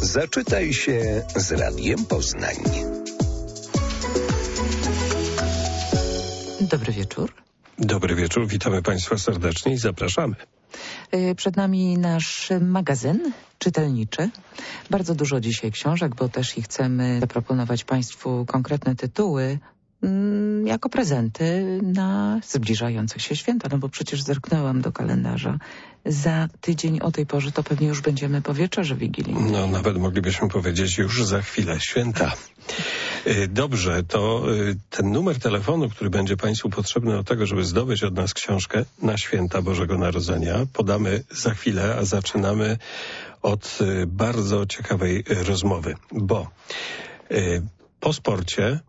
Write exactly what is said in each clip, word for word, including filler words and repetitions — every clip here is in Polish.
Zaczytaj się z Radiem Poznań. Dobry wieczór. Dobry wieczór, witamy Państwa serdecznie i zapraszamy. Przed nami nasz magazyn czytelniczy. Bardzo dużo dzisiaj książek, bo też i chcemy zaproponować Państwu konkretne tytuły mm, jako prezenty na zbliżające się święta. No bo przecież zerknęłam do kalendarza. Za tydzień o tej porze to pewnie już będziemy po wieczorze wigilijnej. No nawet moglibyśmy powiedzieć już za chwilę święta. Dobrze, to ten numer telefonu, który będzie Państwu potrzebny do tego, żeby zdobyć od nas książkę na święta Bożego Narodzenia, podamy za chwilę, a zaczynamy od bardzo ciekawej rozmowy, bo po sporcie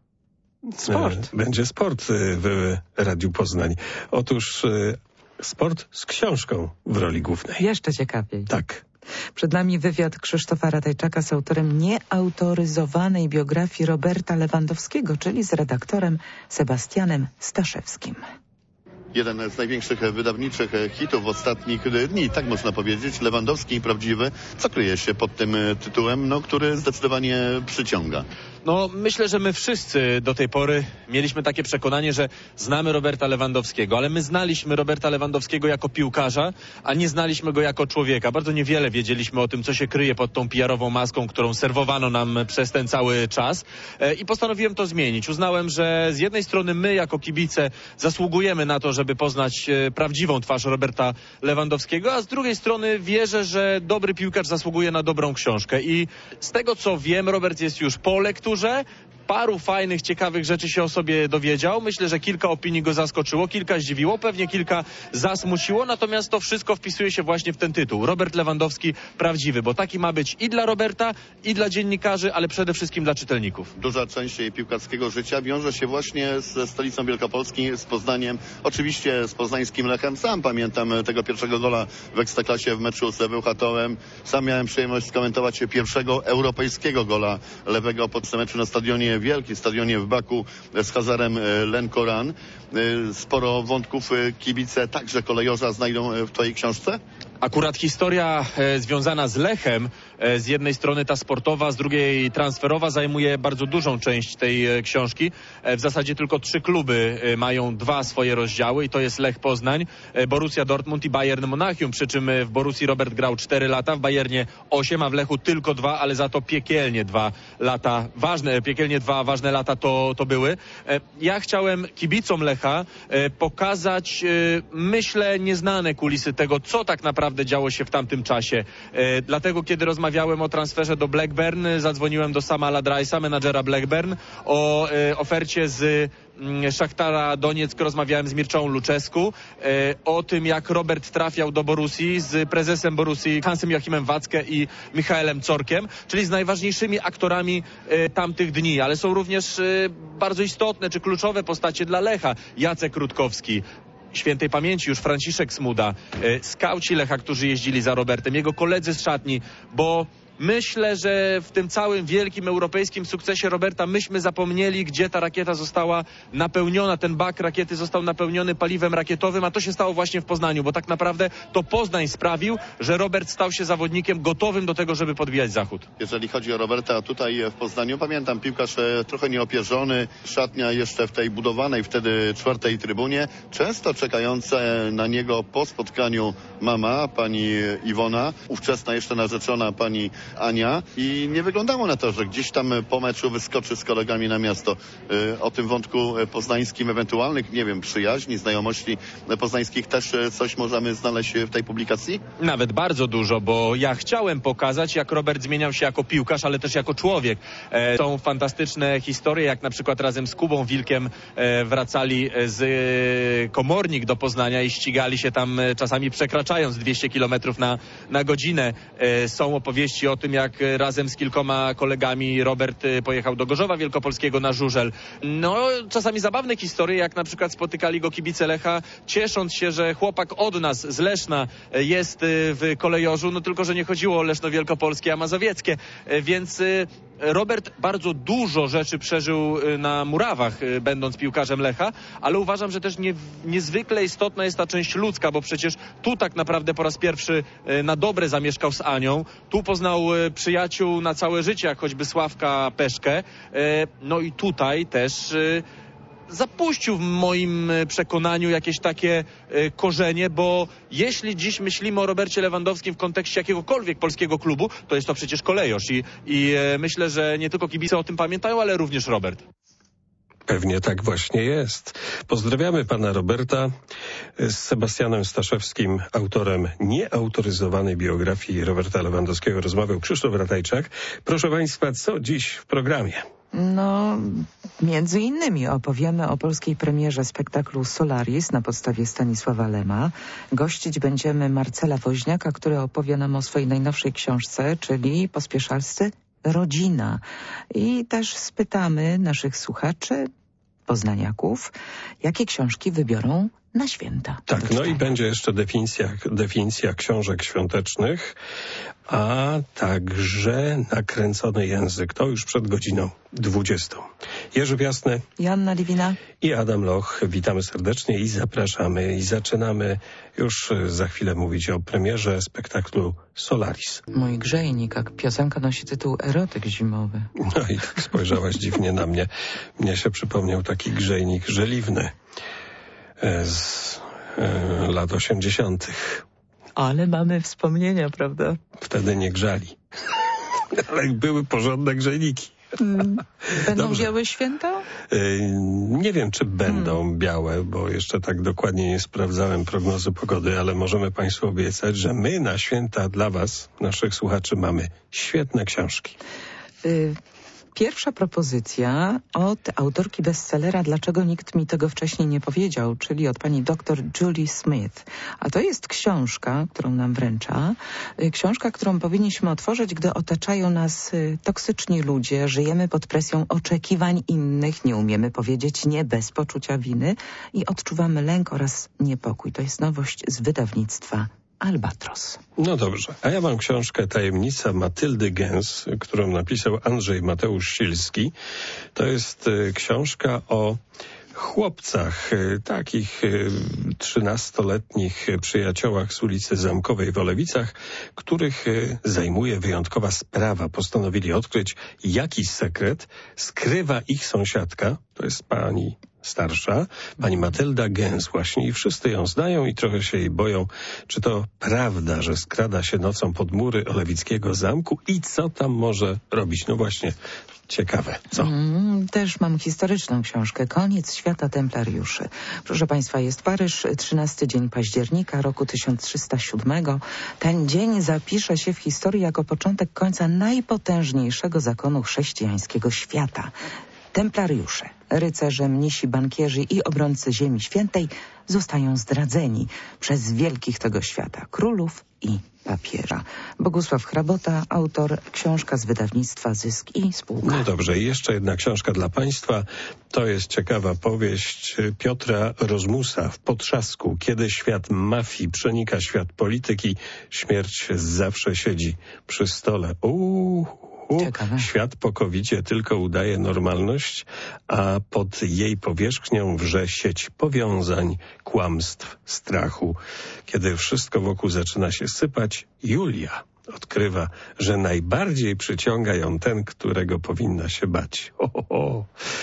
Sport. będzie sport w Radiu Poznań. Otóż sport z książką w roli głównej. Jeszcze ciekawiej. Tak. Przed nami wywiad Krzysztofa Ratajczaka z autorem nieautoryzowanej biografii Roberta Lewandowskiego, czyli z redaktorem Sebastianem Staszewskim. Jeden z największych wydawniczych hitów ostatnich dni, tak można powiedzieć, Lewandowski prawdziwy. Co kryje się pod tym tytułem, no, który zdecydowanie przyciąga? No, myślę, że my wszyscy do tej pory mieliśmy takie przekonanie, że znamy Roberta Lewandowskiego, ale my znaliśmy Roberta Lewandowskiego jako piłkarza, a nie znaliśmy go jako człowieka. Bardzo niewiele wiedzieliśmy o tym, co się kryje pod tą P R-ową maską, którą serwowano nam przez ten cały czas. E, I postanowiłem to zmienić. Uznałem, że z jednej strony my jako kibice zasługujemy na to, żeby poznać e, prawdziwą twarz Roberta Lewandowskiego, a z drugiej strony wierzę, że dobry piłkarz zasługuje na dobrą książkę. I z tego, co wiem, Robert jest już po lekturze. Paru fajnych, ciekawych rzeczy się o sobie dowiedział. Myślę, że kilka opinii go zaskoczyło, kilka zdziwiło, pewnie kilka zasmuciło, natomiast to wszystko wpisuje się właśnie w ten tytuł. Robert Lewandowski prawdziwy, bo taki ma być i dla Roberta, i dla dziennikarzy, ale przede wszystkim dla czytelników. Duża część jej piłkarskiego życia wiąże się właśnie ze stolicą Wielkopolski, z Poznaniem, oczywiście z poznańskim Lechem. Sam pamiętam tego pierwszego gola w Ekstraklasie w meczu z Bełchatowem. Sam miałem przyjemność skomentować pierwszego europejskiego gola lewego pod meczu na stadionie wielkim stadionie w Baku z Hazarem Lenkoran. Sporo wątków kibice, także kolejorza, znajdą w twojej książce? Akurat historia e, związana z Lechem, e, z jednej strony ta sportowa, z drugiej transferowa, zajmuje bardzo dużą część tej e, książki. E, w zasadzie tylko trzy kluby e, mają dwa swoje rozdziały i to jest Lech Poznań, e, Borussia Dortmund i Bayern Monachium, przy czym e, w Borussii Robert grał cztery lata, w Bayernie osiem, a w Lechu tylko dwa, ale za to piekielnie dwa lata, ważne, piekielnie dwa ważne lata to, to były. E, ja chciałem kibicom Lecha e, pokazać, e, myślę, nieznane kulisy tego, co tak naprawdę działo się w tamtym czasie. E, dlatego, kiedy rozmawiałem o transferze do Blackburn, zadzwoniłem do Sama Ladrajsa, menadżera Blackburn, o e, ofercie z m, Szachtara Donieck, rozmawiałem z Mirczą Luczesku, e, o tym, jak Robert trafiał do Borussii z prezesem Borussii Hansem Joachimem Watzke i Michaelem Corkiem, czyli z najważniejszymi aktorami e, tamtych dni, ale są również e, bardzo istotne czy kluczowe postacie dla Lecha. Jacek Rutkowski, świętej pamięci już Franciszek Smuda, e, skauci Lecha, którzy jeździli za Robertem, jego koledzy z szatni, bo myślę, że w tym całym wielkim europejskim sukcesie Roberta myśmy zapomnieli, gdzie ta rakieta została napełniona, ten bak rakiety został napełniony paliwem rakietowym, a to się stało właśnie w Poznaniu, bo tak naprawdę to Poznań sprawił, że Robert stał się zawodnikiem gotowym do tego, żeby podbijać Zachód. Jeżeli chodzi o Roberta tutaj w Poznaniu, pamiętam, piłkarz trochę nieopierzony, szatnia jeszcze w tej budowanej wtedy czwartej trybunie, często czekające na niego po spotkaniu mama, pani Iwona, ówczesna jeszcze narzeczona pani Ania, i nie wyglądało na to, że gdzieś tam po meczu wyskoczy z kolegami na miasto. O tym wątku poznańskim, ewentualnych, nie wiem, przyjaźni, znajomości poznańskich też coś możemy znaleźć w tej publikacji? Nawet bardzo dużo, bo ja chciałem pokazać, jak Robert zmieniał się jako piłkarz, ale też jako człowiek. E, są fantastyczne historie, jak na przykład razem z Kubą Wilkiem e, wracali z e, Komornik do Poznania i ścigali się tam e, czasami przekraczając dwieście kilometrów na, na godzinę. E, są opowieści o tym, jak razem z kilkoma kolegami Robert pojechał do Gorzowa Wielkopolskiego na żużel. No, czasami zabawne historie, jak na przykład spotykali go kibice Lecha, ciesząc się, że chłopak od nas z Leszna jest w kolejorzu, no tylko, że nie chodziło o Leszno Wielkopolskie, a mazowieckie, więc Robert bardzo dużo rzeczy przeżył na murawach, będąc piłkarzem Lecha, ale uważam, że też nie, niezwykle istotna jest ta część ludzka, bo przecież tu tak naprawdę po raz pierwszy na dobre zamieszkał z Anią. Tu poznał przyjaciół na całe życie, jak choćby Sławka Peszkę. No i tutaj też zapuścił w moim przekonaniu jakieś takie y, korzenie, bo jeśli dziś myślimy o Robercie Lewandowskim w kontekście jakiegokolwiek polskiego klubu, to jest to przecież Kolejosz i, i y, myślę, że nie tylko kibice o tym pamiętają, ale również Robert. Pewnie tak właśnie jest. Pozdrawiamy pana Roberta. Z Sebastianem Staszewskim, autorem nieautoryzowanej biografii Roberta Lewandowskiego, rozmawiał Krzysztof Ratajczak. Proszę państwa, co dziś w programie? No, między innymi opowiemy o polskiej premierze spektaklu Solaris na podstawie Stanisława Lema. Gościć będziemy Marcela Woźniaka, który opowie nam o swojej najnowszej książce, czyli Pospieszalscy Rodzina. I też spytamy naszych słuchaczy, poznaniaków, jakie książki wybiorą na święta. Tak, no i będzie jeszcze definicja, definicja książek świątecznych, a także nakręcony język. To już przed godziną dwudziestą. Jerzy Piasny, Joanna Liwina i Adam Loch. Witamy serdecznie i zapraszamy. I zaczynamy już za chwilę mówić o premierze spektaklu Solaris. Mój grzejnik, jak piosenka nosi tytuł Erotyk zimowy. No i tak spojrzałaś dziwnie na mnie. Mnie się przypomniał taki grzejnik żeliwny z e, lat osiemdziesiątych. Ale mamy wspomnienia, prawda? Wtedy nie grzali. Ale były porządne grzejniki. Hmm. Będą Dobrze. białe święta? Yy, nie wiem, czy będą hmm. białe, bo jeszcze tak dokładnie nie sprawdzałem prognozy pogody, ale możemy państwu obiecać, że my na święta dla was, naszych słuchaczy, mamy świetne książki. Y Pierwsza propozycja od autorki bestsellera Dlaczego nikt mi tego wcześniej nie powiedział, czyli od pani doktor Julie Smith. A to jest książka, którą nam wręcza. Książka, którą powinniśmy otworzyć, gdy otaczają nas toksyczni ludzie, żyjemy pod presją oczekiwań innych, nie umiemy powiedzieć nie bez poczucia winy i odczuwamy lęk oraz niepokój. To jest nowość z wydawnictwa Albatros. No dobrze, a ja mam książkę Tajemnica Matyldy Gęs, którą napisał Andrzej Mateusz Silski. To jest y, książka o chłopcach, y, takich y, trzynastoletnich przyjaciołach z ulicy Zamkowej w Olewicach, których y, zajmuje wyjątkowa sprawa. Postanowili odkryć, jaki sekret skrywa ich sąsiadka, to jest pani starsza, pani Matylda Gęs właśnie, i wszyscy ją znają i trochę się jej boją. Czy to prawda, że skrada się nocą pod mury Olewickiego zamku i co tam może robić? No właśnie, ciekawe, co? Mm, też mam historyczną książkę Koniec świata templariuszy. Proszę państwa, jest Paryż, trzynasty dzień października roku tysiąc trzysta siódmego. Ten dzień zapisze się w historii jako początek końca najpotężniejszego zakonu chrześcijańskiego świata. Templariusze, rycerze, mnisi, bankierzy i obrońcy Ziemi Świętej zostają zdradzeni przez wielkich tego świata, królów i papieża. Bogusław Hrabota, autor, książka z wydawnictwa Zysk i Spółka. No dobrze, i jeszcze jedna książka dla państwa. To jest ciekawa powieść Piotra Rozmusa w Potrzasku. Kiedy świat mafii przenika świat polityki, śmierć zawsze siedzi przy stole. Uuu. Ciekawe. Świat po kowidzie tylko udaje normalność, a pod jej powierzchnią wrze sieć powiązań, kłamstw, strachu. Kiedy wszystko wokół zaczyna się sypać, Julia odkrywa, że najbardziej przyciąga ją ten, którego powinna się bać. Ho, ho, ho.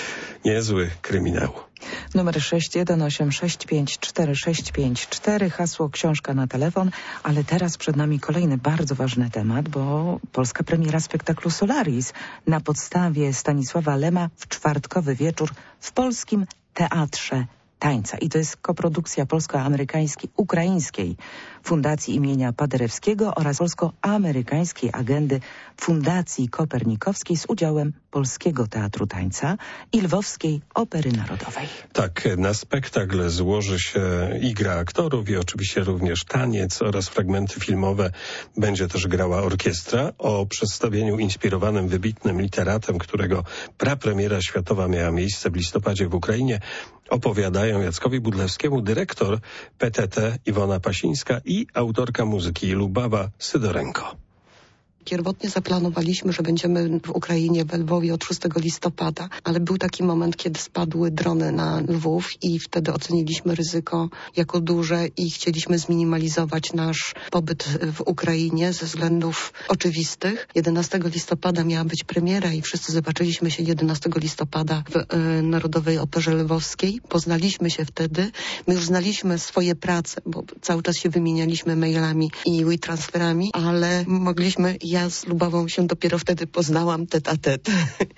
Niezły kryminał. Numer sześć jeden osiem sześć pięć cztery sześć pięć cztery, hasło książka na telefon, ale teraz przed nami kolejny bardzo ważny temat, bo polska premiera spektaklu Solaris na podstawie Stanisława Lema w czwartkowy wieczór w Polskim Teatrze Tańca. I to jest koprodukcja polsko-amerykańskiej, ukraińskiej Fundacji imienia Paderewskiego oraz polsko-amerykańskiej agendy Fundacji Kopernikowskiej z udziałem Polskiego Teatru Tańca i Lwowskiej Opery Narodowej. Tak, na spektakl złoży się i gra aktorów i oczywiście również taniec oraz fragmenty filmowe. Będzie też grała orkiestra. O przedstawieniu inspirowanym wybitnym literatem, którego prapremiera światowa miała miejsce w listopadzie w Ukrainie, opowiadają Jackowi Budlewskiemu dyrektor P T T Iwona Pasińska i autorka muzyki Lubawa Sydorenko. Pierwotnie zaplanowaliśmy, że będziemy w Ukrainie, w Lwowie od szóstego listopada, ale był taki moment, kiedy spadły drony na Lwów i wtedy oceniliśmy ryzyko jako duże i chcieliśmy zminimalizować nasz pobyt w Ukrainie ze względów oczywistych. jedenastego listopada miała być premiera i wszyscy zobaczyliśmy się jedenastego listopada w y, Narodowej Operze Lwowskiej. Poznaliśmy się wtedy. My już znaliśmy swoje prace, bo cały czas się wymienialiśmy mailami i WeTransferami, ale mogliśmy, ja z Lubawą się dopiero wtedy poznałam tet a tet,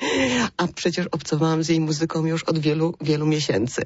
a przecież obcowałam z jej muzyką już od wielu, wielu miesięcy.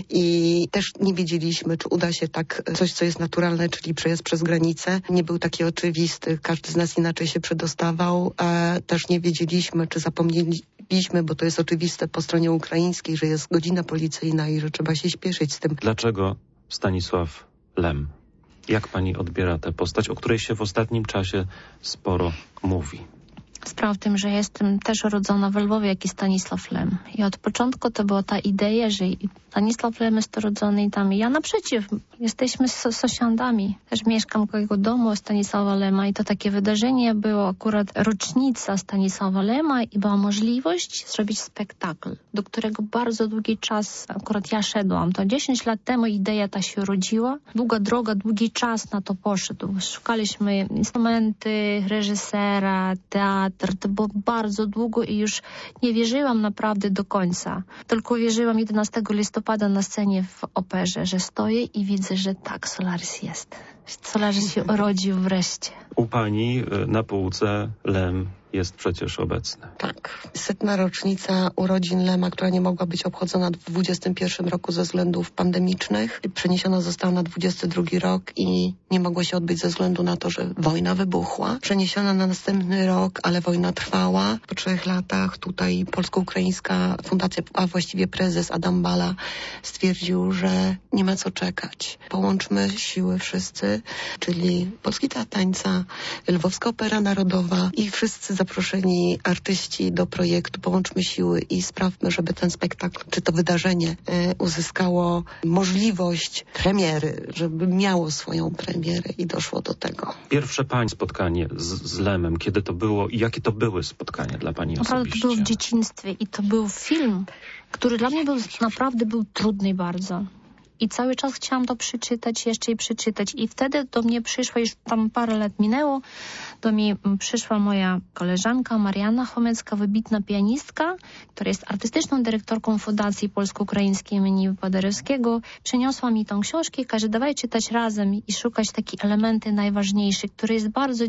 I też nie wiedzieliśmy, czy uda się tak coś, co jest naturalne, czyli przejazd przez granicę. Nie był taki oczywisty, każdy z nas inaczej się przedostawał. E, też nie wiedzieliśmy, czy zapomnieliśmy, bo to jest oczywiste po stronie ukraińskiej, że jest godzina policyjna i że trzeba się śpieszyć z tym. Dlaczego Stanisław Lem? Jak pani odbiera tę postać, o której się w ostatnim czasie sporo mówi? Sprawa w tym, że jestem też urodzona w Lwowie, jak i Stanisław Lem. I od początku to była ta idea, że Stanisław Lem jest urodzony i tam. I ja naprzeciw. Jesteśmy so sąsiadami. Też mieszkam koło jego domu Stanisława Lema i to takie wydarzenie było akurat rocznica Stanisława Lema i była możliwość zrobić spektakl, do którego bardzo długi czas akurat ja szedłam. To dziesięć lat temu idea ta się urodziła. Długa droga, długi czas na to poszedł. Szukaliśmy instrumenty, reżysera, teatr. To było bardzo długo i już nie wierzyłam naprawdę do końca. Tylko wierzyłam jedenastego listopada na scenie w operze, że stoję i widzę, że tak, Solaris jest. Solaris się urodził wreszcie. U pani na półce Lem jest przecież obecny. Tak. Setna rocznica urodzin Lema, która nie mogła być obchodzona w dwudziestym pierwszym roku ze względów pandemicznych. Przeniesiona została na dwudziesty drugi rok i nie mogła się odbyć ze względu na to, że wojna wybuchła. Przeniesiona na następny rok, ale wojna trwała. Po trzech latach tutaj Polsko-Ukraińska Fundacja, a właściwie prezes Adam Bala stwierdził, że nie ma co czekać. Połączmy siły wszyscy, czyli Polski Teatr Tańca, Lwowska Opera Narodowa i wszyscy zaproszeni artyści do projektu. Połączmy siły i sprawmy, żeby ten spektakl, czy to wydarzenie e, uzyskało możliwość premiery, żeby miało swoją premierę i doszło do tego. Pierwsze pani spotkanie z, z Lemem, kiedy to było i jakie to były spotkania dla pani naprawdę osobiście? To było w dzieciństwie i to był film, który dla mnie był naprawdę był trudny bardzo. I cały czas chciałam to przeczytać, jeszcze i przeczytać. I wtedy do mnie przyszła, już tam parę lat minęło, do mnie przyszła moja koleżanka Marianna Chomecka, wybitna pianistka, która jest artystyczną dyrektorką Fundacji Polsko-Ukraińskiej im. Paderewskiego. Przyniosła mi tą książkę i każe, dawaj czytać razem i szukać takie elementy najważniejsze, które jest bardzo...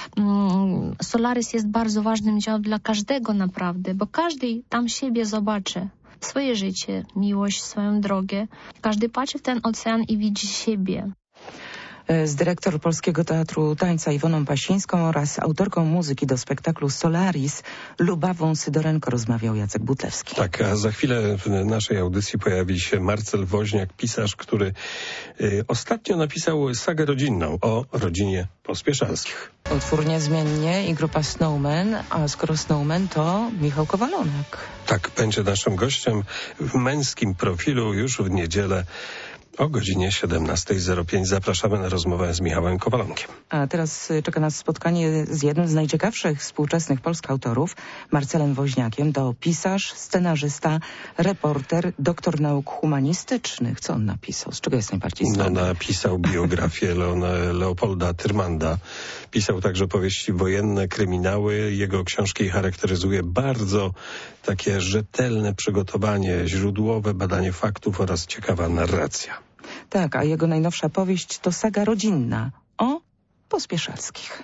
Mm, Solaris jest bardzo ważnym dziełem dla każdego naprawdę, bo każdy tam siebie zobaczy. Swoje życie, miłość, swoją drogę. Każdy patrzy w ten ocean i widzi siebie. Z dyrektor Polskiego Teatru Tańca Iwoną Pasińską oraz autorką muzyki do spektaklu Solaris Lubawą Sydorenko rozmawiał Jacek Butlewski. Tak, a za chwilę w naszej audycji pojawi się Marcel Woźniak, pisarz, który y, ostatnio napisał sagę rodzinną o rodzinie Pospieszalskich. Utwór Niezmiennie i grupa Snowman, a skoro Snowman to Michał Kowalonek. Tak, będzie naszym gościem w męskim profilu już w niedzielę o godzinie siedemnasta zero pięć. Zapraszamy na rozmowę z Michałem Kowalonkiem. A teraz czeka nas spotkanie z jednym z najciekawszych współczesnych polskich autorów, Marcelem Woźniakiem. To pisarz, scenarzysta, reporter, doktor nauk humanistycznych. Co on napisał? Z czego jest najbardziej znany? No, napisał biografię Leona, Leopolda Tyrmanda. Pisał także powieści wojenne, kryminały. Jego książki charakteryzuje bardzo takie rzetelne przygotowanie, źródłowe badanie faktów oraz ciekawa narracja. Tak, a jego najnowsza powieść to saga rodzinna o Pospieszalskich.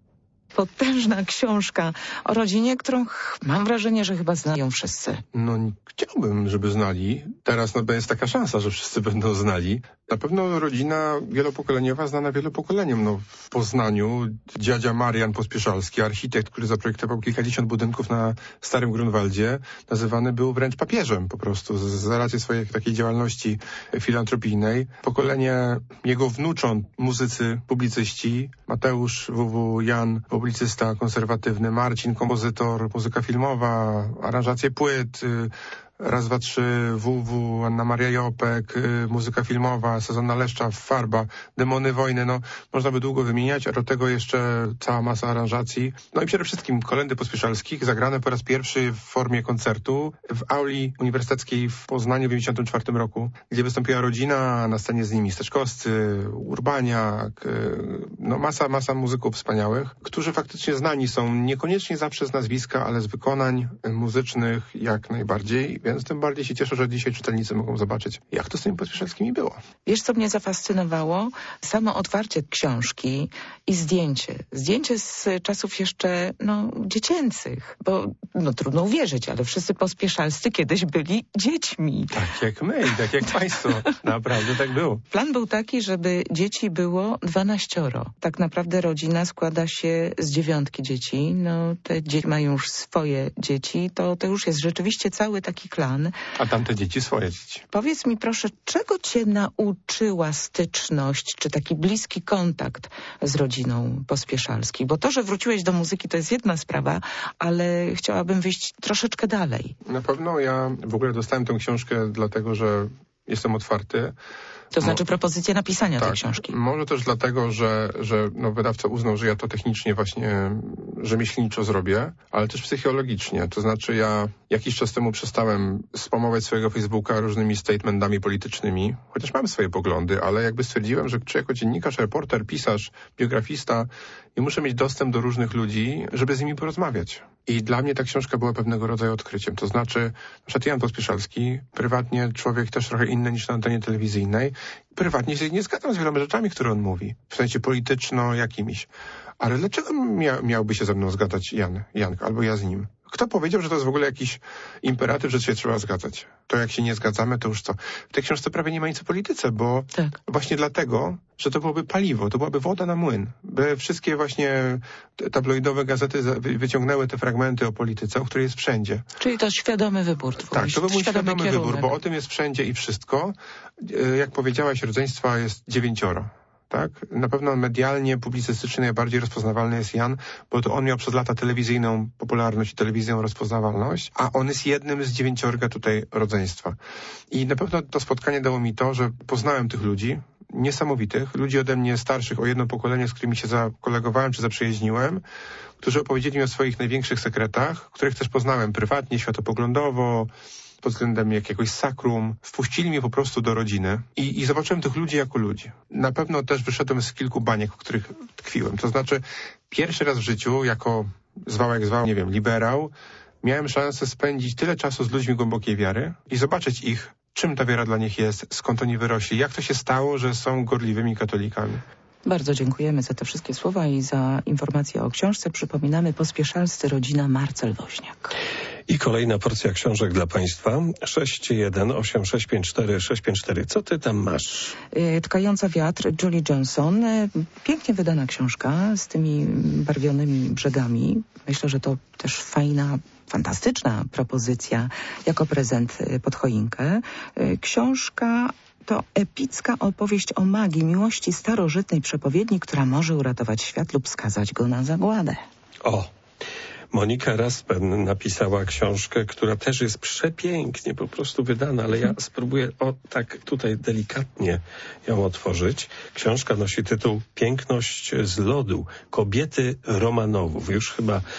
Potężna książka o rodzinie, którą mam wrażenie, że chyba znają wszyscy. No chciałbym, żeby znali. Teraz no, jest taka szansa, że wszyscy będą znali. Na pewno rodzina wielopokoleniowa znana wielu pokoleniom. No, w Poznaniu dziadzia Marian Pospieszalski, architekt, który zaprojektował kilkadziesiąt budynków na Starym Grunwaldzie, nazywany był wręcz papieżem po prostu z, z racji swojej takiej działalności filantropijnej. Pokolenie jego wnucząt, muzycy, publicyści, Mateusz W W Jan, publicysta konserwatywny, Marcin, kompozytor, muzyka filmowa, aranżacje płyt, Raz, dwa, trzy, W W, Anna Maria Jopek, y, muzyka filmowa, Sezon Leszcza, Farba, Demony Wojny, no można by długo wymieniać, a do tego jeszcze cała masa aranżacji. No i przede wszystkim kolędy Pospieszalskich, zagrane po raz pierwszy w formie koncertu w auli uniwersyteckiej w Poznaniu w dziewięćdziesiątym czwartym roku, gdzie wystąpiła rodzina, na scenie z nimi Steczkowscy, Urbaniak, y, no masa, masa muzyków wspaniałych, którzy faktycznie znani są niekoniecznie zawsze z nazwiska, ale z wykonań muzycznych jak najbardziej, więc tym bardziej się cieszę, że dzisiaj czytelnicy mogą zobaczyć, jak to z tymi Pospieszalskimi było. Wiesz, co mnie zafascynowało? Samo otwarcie książki i zdjęcie. Zdjęcie z czasów jeszcze, no, dziecięcych, bo, no, trudno uwierzyć, ale wszyscy Pospieszalscy kiedyś byli dziećmi. Tak jak my i tak jak państwo. Naprawdę tak było. Plan był taki, żeby dzieci było dwanaścioro. Tak naprawdę rodzina składa się z dziewiątki dzieci. No, te dzieci mają już swoje dzieci. To, to już jest rzeczywiście cały taki klan. A tamte dzieci swoje dzieci. Powiedz mi proszę, czego cię nauczyła styczność, czy taki bliski kontakt z rodziną Pospieszalskich? Bo to, że wróciłeś do muzyki, to jest jedna sprawa, ale chciałabym wyjść troszeczkę dalej. Na pewno ja w ogóle dostałem tę książkę dlatego, że jestem otwarty. To znaczy propozycję napisania tak, tej książki. Może też dlatego, że, że no wydawca uznał, że ja to technicznie właśnie rzemieślniczo zrobię, ale też psychologicznie. To znaczy ja jakiś czas temu przestałem spamować swojego Facebooka różnymi statementami politycznymi, chociaż mam swoje poglądy, ale jakby stwierdziłem, że czy jako dziennikarz, reporter, pisarz, biografista nie muszę mieć dostęp do różnych ludzi, żeby z nimi porozmawiać. I dla mnie ta książka była pewnego rodzaju odkryciem. To znaczy, na przykład Jan Pospieszalski, prywatnie człowiek też trochę inny niż na antenie telewizyjnej, prywatnie się nie zgadzam z wieloma rzeczami, które on mówi, w sensie polityczno jakimiś. Ale dlaczego mia miałby się ze mną zgadzać Jan, Jank, albo ja z nim? Kto powiedział, że to jest w ogóle jakiś imperatyw, że się trzeba zgadzać? To jak się nie zgadzamy, to już co? W tej książce prawie nie ma nic o polityce, bo tak. Właśnie dlatego, że to byłoby paliwo, to byłaby woda na młyn. By wszystkie właśnie tabloidowe gazety wyciągnęły te fragmenty o polityce, o której jest wszędzie. Czyli to świadomy wybór twój. Tak, to był mój świadomy, świadomy wybór, bo o tym jest wszędzie i wszystko. Jak powiedziałaś, rodzeństwa jest dziewięcioro. Tak? Na pewno medialnie, publicystycznie najbardziej rozpoznawalny jest Jan, bo to on miał przez lata telewizyjną popularność i telewizyjną rozpoznawalność, a on jest jednym z dziewięciorga tutaj rodzeństwa. I na pewno to spotkanie dało mi to, że poznałem tych ludzi, niesamowitych, ludzi ode mnie starszych o jedno pokolenie, z którymi się zakolegowałem czy zaprzyjaźniłem, którzy opowiedzieli mi o swoich największych sekretach, których też poznałem prywatnie, światopoglądowo, pod względem jakiegoś sakrum. Wpuścili mnie po prostu do rodziny i, i zobaczyłem tych ludzi jako ludzi. Na pewno też wyszedłem z kilku baniek, w których tkwiłem. To znaczy pierwszy raz w życiu, jako zwał jak zwał, nie wiem, liberał, miałem szansę spędzić tyle czasu z ludźmi głębokiej wiary i zobaczyć ich, czym ta wiara dla nich jest, skąd oni wyrośli, jak to się stało, że są gorliwymi katolikami. Bardzo dziękujemy za te wszystkie słowa i za informacje o książce. Przypominamy Pospieszalscy, rodzina Marcel Woźniak. I kolejna porcja książek dla Państwa. sześć jeden osiem sześć pięć cztery sześć pięć cztery. Co ty tam masz? Tkająca wiatr, Julie Johnson. Pięknie wydana książka z tymi barwionymi brzegami. Myślę, że to też fajna, fantastyczna propozycja jako prezent pod choinkę. Książka to epicka opowieść o magii, miłości starożytnej przepowiedni, która może uratować świat lub skazać go na zagładę. O! Monika Raspen napisała książkę, która też jest przepięknie po prostu wydana, ale ja spróbuję o tak tutaj delikatnie ją otworzyć. Książka nosi tytuł Piękność z lodu. Kobiety Romanowów. Już chyba y,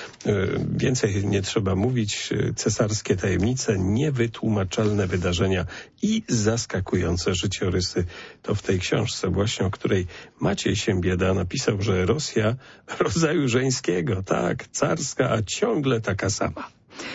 więcej nie trzeba mówić. Cesarskie tajemnice, niewytłumaczalne wydarzenia i zaskakujące życiorysy. To w tej książce właśnie, o której Maciej Siembieda napisał, że Rosja rodzaju żeńskiego, tak, carska, a ciągle taka sama.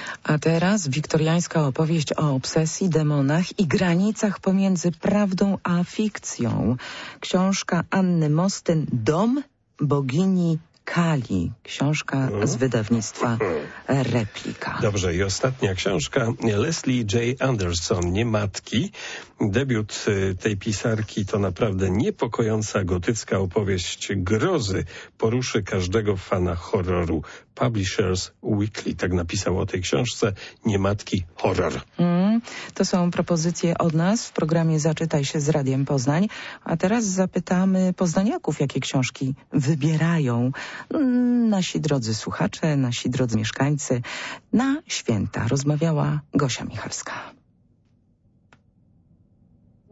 A teraz wiktoriańska opowieść o obsesji, demonach i granicach pomiędzy prawdą a fikcją. Książka Anny Mostyn Dom bogini Kali. Książka z wydawnictwa Replika. Dobrze, i ostatnia książka Leslie J. Anderson, Nie matki. Debiut tej pisarki to naprawdę niepokojąca gotycka opowieść grozy. Poruszy każdego fana horroru. Publishers Weekly tak napisał o tej książce. Nie matki, horror. Mm, to są propozycje od nas w programie Zaczytaj się z Radiem Poznań. A teraz zapytamy poznaniaków, jakie książki wybierają. Nasi drodzy słuchacze, nasi drodzy mieszkańcy. Na święta rozmawiała Gosia Michalska.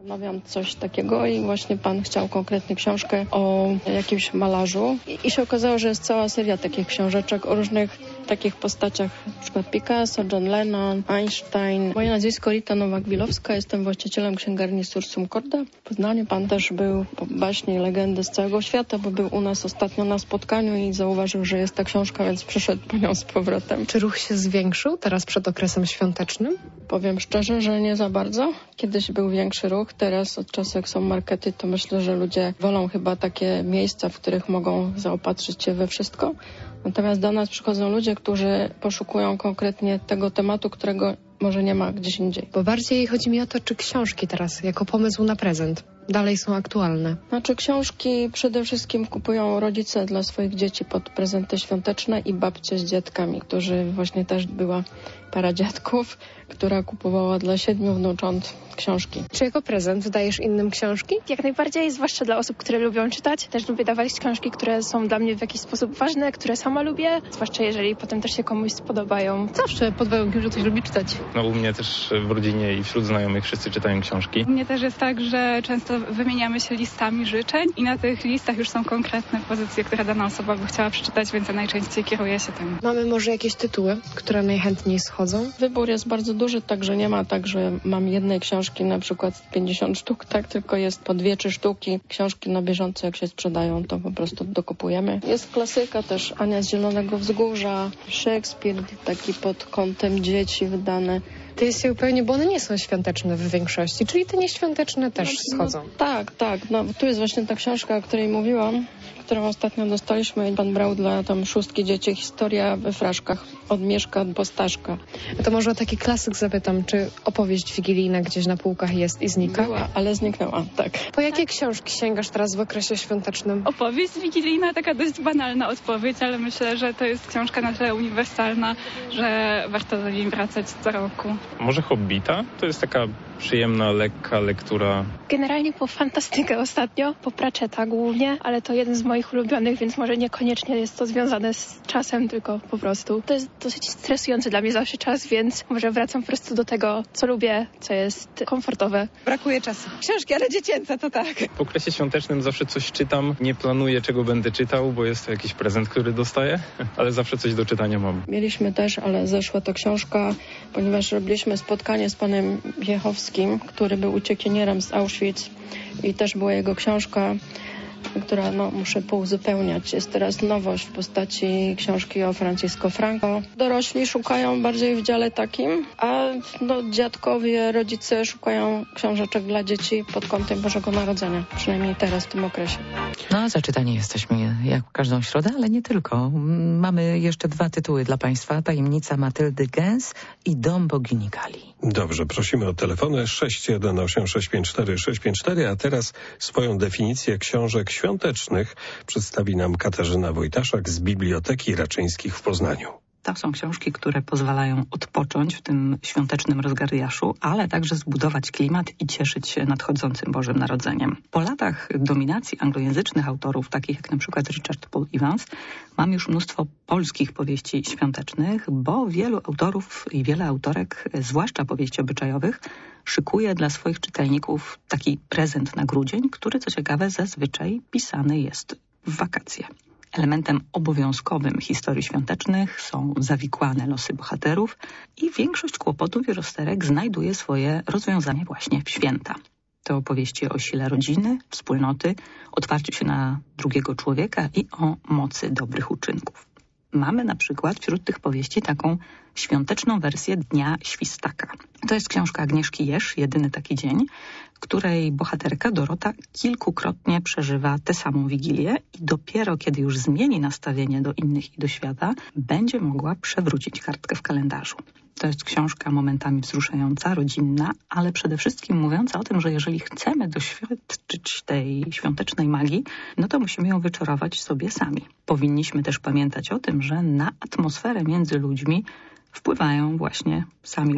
Mawiam coś takiego i właśnie pan chciał konkretnie książkę o jakimś malarzu I, i się okazało, że jest cała seria takich książeczek o różnych takich postaciach, na przykład Picasso, John Lennon, Einstein. Moje nazwisko Rita Nowak-Wilowska, jestem właścicielem księgarni Sursum Corda. W Poznaniu pan też był po baśni, legendy z całego świata, bo był u nas ostatnio na spotkaniu i zauważył, że jest ta książka, więc przyszedł po nią z powrotem. Czy ruch się zwiększył teraz przed okresem świątecznym? Powiem szczerze, że nie za bardzo. Kiedyś był większy ruch, teraz od czasu jak są markety, to myślę, że ludzie wolą chyba takie miejsca, w których mogą zaopatrzyć się we wszystko. Natomiast do nas przychodzą ludzie, którzy poszukują konkretnie tego tematu, którego może nie ma gdzieś indziej. Bo bardziej chodzi mi o to, czy książki teraz jako pomysł na prezent dalej są aktualne. Znaczy książki przede wszystkim kupują rodzice dla swoich dzieci pod prezenty świąteczne i babcie z dziadkami, którzy właśnie też była para dziadków, która kupowała dla siedmiu wnucząt książki. Czy jako prezent dajesz innym książki? Jak najbardziej, zwłaszcza dla osób, które lubią czytać. Też lubię dawać książki, które są dla mnie w jakiś sposób ważne, które sama lubię, zwłaszcza jeżeli potem też się komuś spodobają. Zawsze pod warunkiem, że ktoś lubi czytać. No u mnie też w rodzinie i wśród znajomych wszyscy czytają książki. U mnie też jest tak, że często wymieniamy się listami życzeń i na tych listach już są konkretne pozycje, które dana osoba by chciała przeczytać, więc ja najczęściej kieruję się tym. Mamy może jakieś tytuły, które najchętniej schodzą? Wybór jest bardzo duży, także nie ma tak, że mam jednej książki na przykład pięćdziesiąt sztuk, tak, tylko jest po dwie, trzy sztuki. Książki na bieżąco, jak się sprzedają, to po prostu dokupujemy. Jest klasyka też, Ania z Zielonego Wzgórza, Szekspir, taki pod kątem dzieci wydane. To jest się upewnienie, bo one nie są świąteczne w większości, czyli te nieświąteczne też no, schodzą. No, tak, tak. No, tu jest właśnie ta książka, o której mówiłam, którą ostatnio dostaliśmy. Pan brał dla tam szóstki dzieci Historia we fraszkach. Od Mieszka do Staszka. To może o taki klasyk zapytam, czy opowieść wigilijna gdzieś na półkach jest i znika? Była, ale zniknęła, tak. Po jakie książki sięgasz teraz w okresie świątecznym? Opowieść wigilijna, taka dość banalna odpowiedź, ale myślę, że to jest książka na tyle uniwersalna, że warto do niej wracać co roku. Może Hobbita? To jest taka przyjemna, lekka lektura. Generalnie po fantastykę ostatnio, po Pratchetta głównie, ale to jeden z moich ulubionych, więc może niekoniecznie jest to związane z czasem, tylko po prostu. To jest dosyć stresujący dla mnie zawsze czas, więc może wracam po prostu do tego, co lubię, co jest komfortowe. Brakuje czasu. Książki, ale dziecięce to tak. W okresie świątecznym zawsze coś czytam. Nie planuję, czego będę czytał, bo jest to jakiś prezent, który dostaję, ale zawsze coś do czytania mam. Mieliśmy też, ale zeszła ta książka, ponieważ robiliśmy spotkanie z panem Wiechowskim, który był uciekinierem z Auschwitz i też była jego książka, która no, muszę pouzupełniać. Jest teraz nowość w postaci książki o Francisco Franco. Dorośli szukają bardziej w dziale takim, a no, dziadkowie, rodzice szukają książeczek dla dzieci pod kątem Bożego Narodzenia. Przynajmniej teraz w tym okresie. No, za czytanie jesteśmy jak każdą środę, ale nie tylko. Mamy jeszcze dwa tytuły dla Państwa. Tajemnica Matyldy Gęs i Dom bogini Kali. Dobrze, prosimy o telefony sześć jeden osiem sześć pięć cztery sześć pięć cztery, a teraz swoją definicję książek świątecznych przedstawi nam Katarzyna Wojtaszak z Biblioteki Raczyńskich w Poznaniu. To są książki, które pozwalają odpocząć w tym świątecznym rozgardiaszu, ale także zbudować klimat i cieszyć się nadchodzącym Bożym Narodzeniem. Po latach dominacji anglojęzycznych autorów, takich jak na przykład Richard Paul Evans, mam już mnóstwo polskich powieści świątecznych, bo wielu autorów i wiele autorek, zwłaszcza powieści obyczajowych, szykuje dla swoich czytelników taki prezent na grudzień, który, co ciekawe, zazwyczaj pisany jest w wakacje. Elementem obowiązkowym historii świątecznych są zawikłane losy bohaterów i większość kłopotów i rozterek znajduje swoje rozwiązanie właśnie w święta. To opowieści o sile rodziny, wspólnoty, otwarciu się na drugiego człowieka i o mocy dobrych uczynków. Mamy na przykład wśród tych powieści taką świąteczną wersję Dnia Świstaka. To jest książka Agnieszki Jerz, Jedyny taki dzień, której bohaterka Dorota kilkukrotnie przeżywa tę samą Wigilię i dopiero kiedy już zmieni nastawienie do innych i do świata, będzie mogła przewrócić kartkę w kalendarzu. To jest książka momentami wzruszająca, rodzinna, ale przede wszystkim mówiąca o tym, że jeżeli chcemy doświadczyć tej świątecznej magii, no to musimy ją wyczarować sobie sami. Powinniśmy też pamiętać o tym, że na atmosferę między ludźmi wpływają właśnie sami ludzie.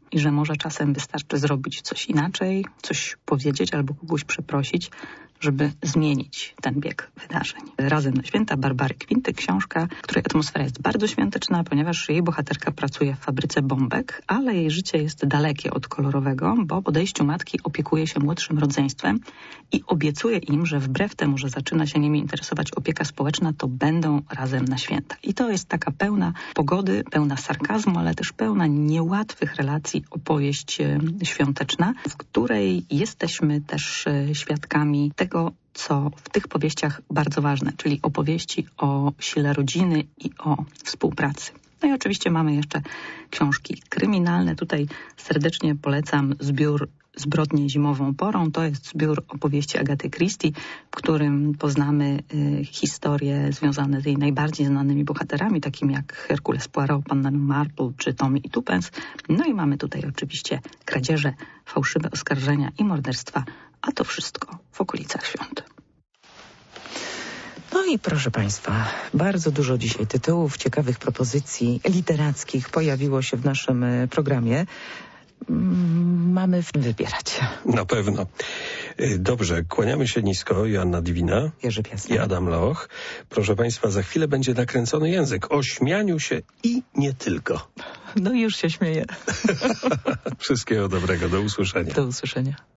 i że może czasem wystarczy zrobić coś inaczej, coś powiedzieć albo kogoś przeprosić, żeby zmienić ten bieg wydarzeń. Razem na święta Barbary Quinty, książka, której atmosfera jest bardzo świąteczna, ponieważ jej bohaterka pracuje w fabryce bombek, ale jej życie jest dalekie od kolorowego, bo po odejściu matki opiekuje się młodszym rodzeństwem i obiecuje im, że wbrew temu, że zaczyna się nimi interesować opieka społeczna, to będą razem na święta. I to jest taka pełna pogody, pełna sarkazmu, ale też pełna niełatwych relacji opowieść świąteczna, w której jesteśmy też świadkami tego, co w tych powieściach bardzo ważne, czyli opowieści o sile rodziny i o współpracy. No i oczywiście mamy jeszcze książki kryminalne. Tutaj serdecznie polecam zbiór Zbrodnie zimową porą. To jest zbiór opowieści Agaty Christie, w którym poznamy y, historie związane z jej najbardziej znanymi bohaterami, takimi jak Herkules Poirot, Panna Marple czy Tommy i Tuppence. No i mamy tutaj oczywiście kradzieże, fałszywe oskarżenia i morderstwa, a to wszystko w okolicach świąt. No i proszę Państwa, bardzo dużo dzisiaj tytułów, ciekawych propozycji literackich pojawiło się w naszym programie. Mamy wybierać. Na pewno. Dobrze, kłaniamy się nisko. Joanna Dwina Jerzy Piasek i Adam Loch. Proszę Państwa, za chwilę będzie nakręcony język o śmianiu się i nie tylko. No już się śmieję. Wszystkiego dobrego, do usłyszenia. Do usłyszenia.